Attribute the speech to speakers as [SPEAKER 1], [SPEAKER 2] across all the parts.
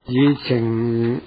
[SPEAKER 1] 議程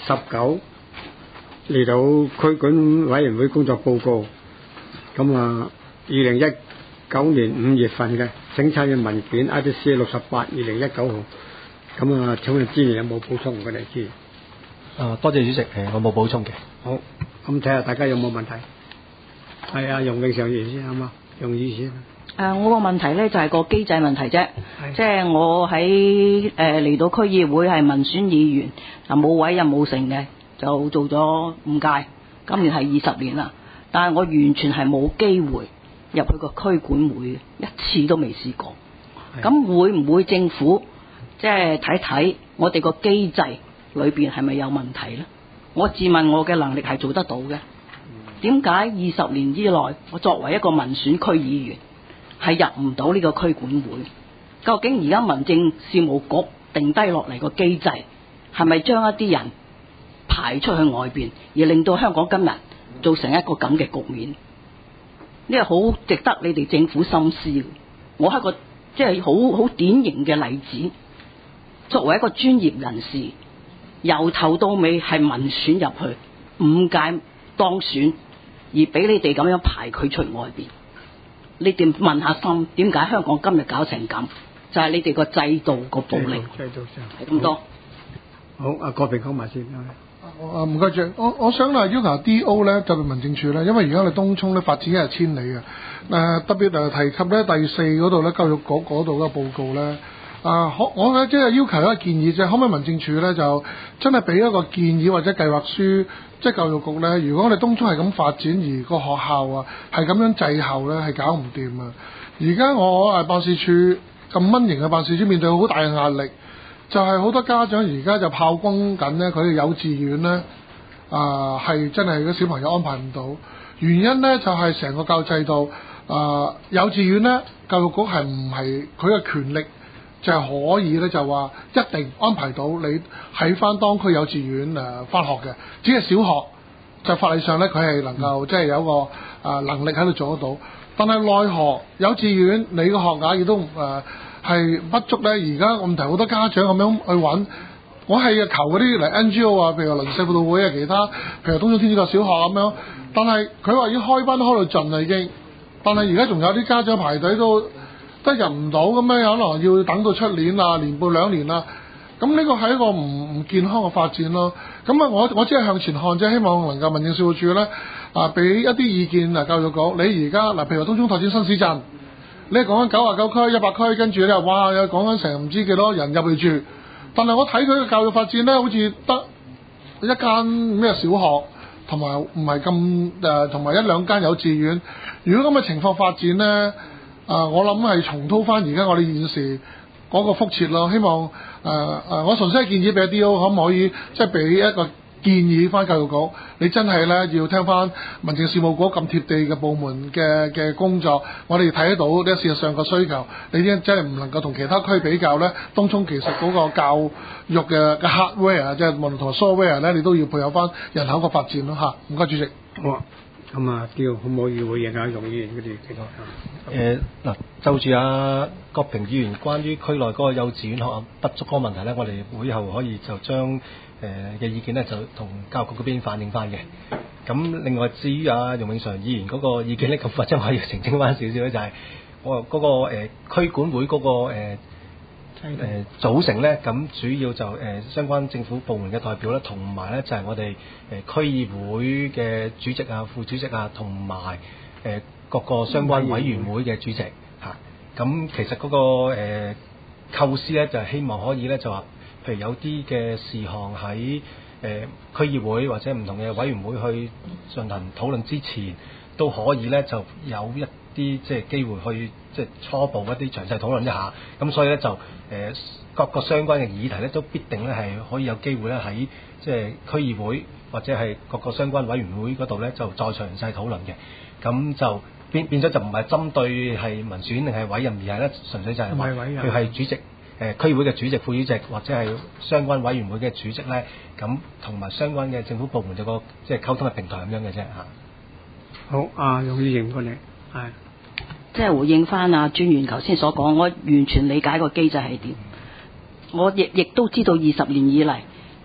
[SPEAKER 1] 19嚟到區管委員會工作報告，咁啊2019年5月份嘅整體嘅文件 IDC 68/2019號，咁啊請問資源有冇補充？我哋知。
[SPEAKER 2] 多謝主席，我冇補充嘅。
[SPEAKER 1] 好，咁睇下大家有冇問題。係啊，容永常議員先，好嘛？容議先。
[SPEAKER 3] 我個問題咧就係個機制問題啫，即係我喺嚟到區議會係民選議員，冇委任冇成嘅，就做咗5屆，今年係20年啦。但係我完全係冇機會入去個區管會，一次都未試過。咁會唔會政府即係睇睇我哋個機制裏邊係咪有問題呢？我自問我嘅能力係做得到嘅，點解20年以內我作為一個民選區議員係入唔到呢個區管會？究竟而家民政事務局定低落嚟個機制係咪將一啲人排出去外邊，而令到香港今日造成一個咁嘅局面？呢個好值得你哋政府深思。我係一個即係好典型嘅例子，作為一個專業人士，由頭到尾係民選入去5屆當選，而俾你哋咁樣排佢出外邊。你哋問下心，點解香港今日搞成咁？就係你哋個制度個暴力，
[SPEAKER 1] 制度上
[SPEAKER 3] 係咁多。
[SPEAKER 1] 好，阿郭平講埋先。
[SPEAKER 4] 唔該主，我想要求 D.O. 咧，特別民政處咧，因為而家我哋東涌咧發展一日千里嘅，特別提及咧第4嗰度咧教育局嗰度嘅報告咧，我咧即係要求一個建議啫，可唔可以民政處咧就真係俾一個建議或者計劃書，即係教育局咧，如果我哋東涌係咁發展，而個學校啊係咁樣滯後咧，係搞唔掂啊！而家我辦事處咁蚊型嘅辦事處面對好大嘅壓力。就係好多家長而家就炮轟緊咧，佢哋幼稚園咧係真係個小朋友安排唔到，原因咧就係成個教育制度幼稚園咧，教育局係唔係佢嘅權力就係可以咧就話一定安排到你喺翻當區幼稚園翻學嘅，只係小學就法例上咧佢係能夠即係有個能力喺度做得到，但係奈何幼稚園你個學額亦都係不足咧，而家問題好多家長咁樣去揾，我係求嗰啲嚟 NGO 啊，譬如鄰舍輔導會啊，其他譬如東涌天主教小學咁樣，但係佢話已經開班都開到盡啦已經，但係而家仲有啲家長排隊都入唔到咁樣，可能要等到出年啊，年半2年啦，咁呢個係一個唔健康嘅發展咯。咁啊，我只係向前看啫，希望能夠民政事務處咧俾一啲意見教育局，你而家譬如話東涌拓展新市鎮。你係講緊99區、100區，跟住你又哇又講緊成唔知幾多人入去住，但係我睇佢嘅教育發展咧，好似得一間咩小學，同埋唔係咁同埋1-2間幼稚園。如果咁嘅情況發展咧，我諗係重蹈翻而家我哋現時嗰個覆轍咯。希望我純粹係建議俾 D.O. 可唔可以即係俾一個建議翻教育局，你真係咧要聽翻民政事務局咁貼地嘅部門嘅工作，我哋睇得到呢事實上個需求，你真係唔能夠同其他區比較咧。東涌其實嗰個教育嘅 hardware 即係無論同埋 software 咧，你都要配合翻人口個發展咯嚇。唔該主席。
[SPEAKER 1] 好啊，咁啊，可唔可以回應下容議員嗰啲情況？
[SPEAKER 2] 就住郭平議員關於區內嗰個幼稚園學校不足嗰個問題咧，我哋會後可以就將嘅意見咧就同教育局嗰邊反映翻嘅。咁另外至於容永常議員嗰個意見咧，咁或者我要澄清翻少少咧，就係我嗰個區管會嗰個組成咧，咁主要就相關政府部門嘅代表咧，同埋咧就係我哋區議會嘅主席啊、副主席啊，同埋各個相關委員會嘅主席嚇。咁其實嗰個構思咧，就係希望可以咧就話，譬如有啲嘅事項喺區議會或者唔同嘅委員會去進行討論之前，都可以咧就有一啲即係機會去即係初步一啲詳細討論一下。咁所以咧就各個相關嘅議題咧，都必定咧係可以有機會咧喺即係區議會或者係各個相關委員會嗰度咧，就再詳細討論嘅。咁就變咗就唔係針對係民選定係委任，而係咧純粹就係話佢係主席區議會嘅主席、副主席或者係相關委員會嘅主席咧，咁同埋相關嘅政府部門有個即係溝通嘅平台咁樣嘅啫嚇。
[SPEAKER 1] 好，容議員過嚟係。
[SPEAKER 3] 即係回應翻專員頭先所講，我完全理解個機制係點，我亦都知道20年以嚟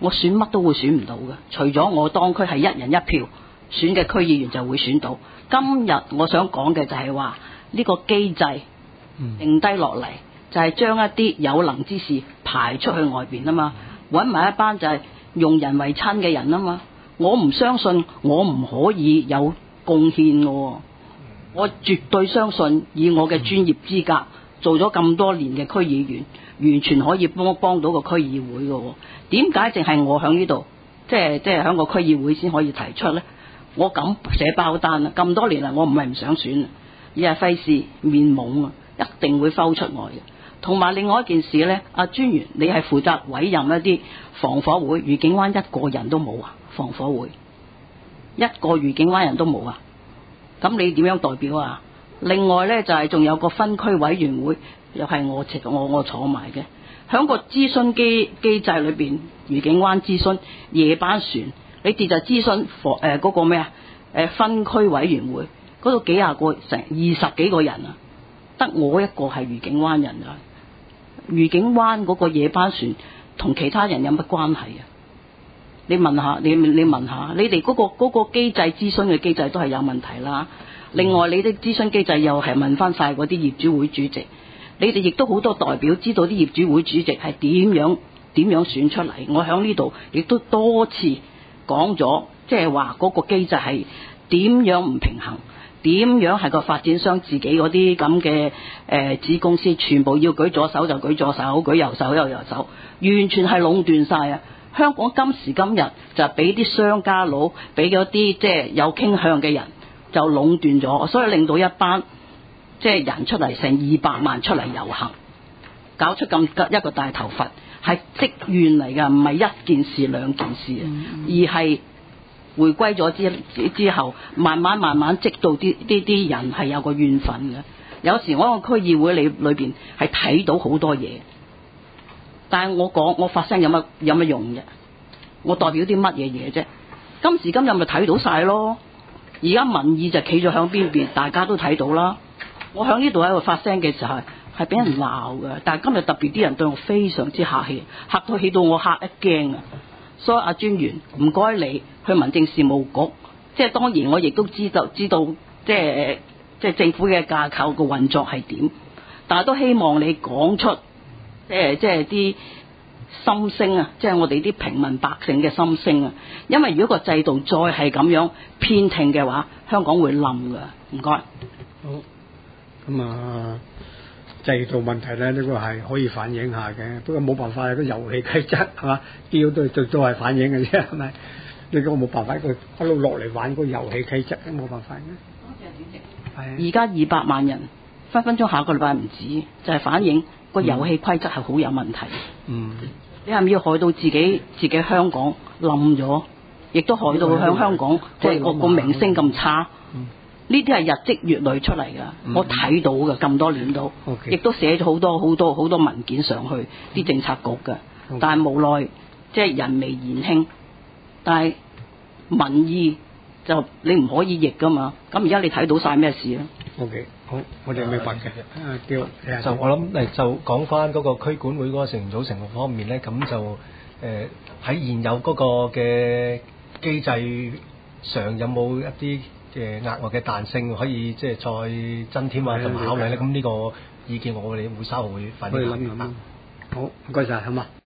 [SPEAKER 3] 我選乜都會選唔到嘅，除咗我當區係一人一票選嘅區議員就會選到。今日我想講嘅就係話呢個機制定低落嚟，就係將一啲有能之士排出去外邊啊嘛，揾埋一班就係用人為親嘅人啊嘛。我唔相信我唔可以有貢獻嘅，我絕對相信以我嘅專業資格做咗咁多年嘅區議員，完全可以幫到個區議會嘅。點解淨係我喺呢度，即係喺個區議會先可以提出呢？我敢寫包單啦！咁多年嚟，我唔係唔想選，而係費事面懵啊，一定會摟出外嘅。同埋另外一件事呢，阿專員你係負責委任一啲防火會，愉景灣一個人都冇啊！防火會一個愉景灣人都冇啊！咁你點樣代表啊？另外呢，就係仲有個分區委員會，又係我坐埋嘅，喺個諮詢機制裏邊，愉景灣諮詢夜班船。你哋就諮詢嗰個咩啊？分區委員會嗰度幾廿個成20幾個人啊，得我一個係愉景灣人啊！愉景灣嗰個夜班船同其他人有乜關係啊？你問下，你問下，你哋嗰個機制諮詢嘅機制都係有問題啦。另外，你啲諮詢機制又係問翻晒嗰啲業主會主席，你哋亦都好多代表知道啲業主會主席係點樣選出嚟。我喺呢度亦都多次講咗，即係話嗰個機制係點樣唔平衡，點樣係個發展商自己嗰啲咁嘅子公司全部要舉左手就舉左手，舉右手又右手，完全係壟斷晒啊！香港今時今日就俾啲商家佬，俾嗰啲即係有傾向嘅人就壟斷咗，所以令到一班即係人出嚟成200萬出嚟遊行，搞出咁一個大頭佛。係積怨嚟㗎，唔係一件事兩件事啊，而係回歸咗之後，慢慢積到啲人係有個怨憤嘅。有時我個區議會裏邊係睇到好多嘢，但係我發聲有乜用啫？我代表啲乜嘢嘢啫？今時今日咪睇到晒咯。而家民意就企咗響邊，大家都睇到啦。我響呢度喺度發聲嘅時候係俾人鬧嘅，但係今日特別啲人對我非常之客氣，嚇到我嚇一驚啊！所以阿專員唔該你去民政事務局，即係當然我亦都知道即係政府嘅架構嘅運作係點，但係都希望你講出即係啲心聲啊，即係我哋啲平民百姓嘅心聲啊！因為如果個制度再係咁樣偏聽嘅話，香港會冧㗎。唔該。
[SPEAKER 1] 好，咁啊。制度問題咧，呢個係可以反映下嘅，不過冇辦法，個遊戲規則係嘛，叫都係反映嘅啫，係咪？呢個冇辦法，佢一路落嚟玩個遊戲規則都冇辦法嘅。多謝主席。係。而家200萬人，分鐘下個禮拜唔止，就係反映個遊戲規則係好有問題。嗯。你係咪要害到自己香港冧咗，亦都害到向香港即係個名聲咁差？呢啲係日積月累出嚟㗎，我睇到㗎，咁多年都，亦都寫咗好多文件上去啲政策局㗎，但係無奈即係人微言輕，但係民意就你唔可以逆㗎嘛。咁而家你睇到晒咩事啊 ？OK， 好，我哋明白嘅。
[SPEAKER 2] 就我諗就講翻嗰個區管會嗰個成員組成方面咧，咁就喺現有嗰個嘅機制上有冇一啲嘅額外嘅彈性可以即係再增添啊，同埋考慮咧，咁呢個意見我哋會稍後會反映。
[SPEAKER 1] 好，唔該晒，好嘛。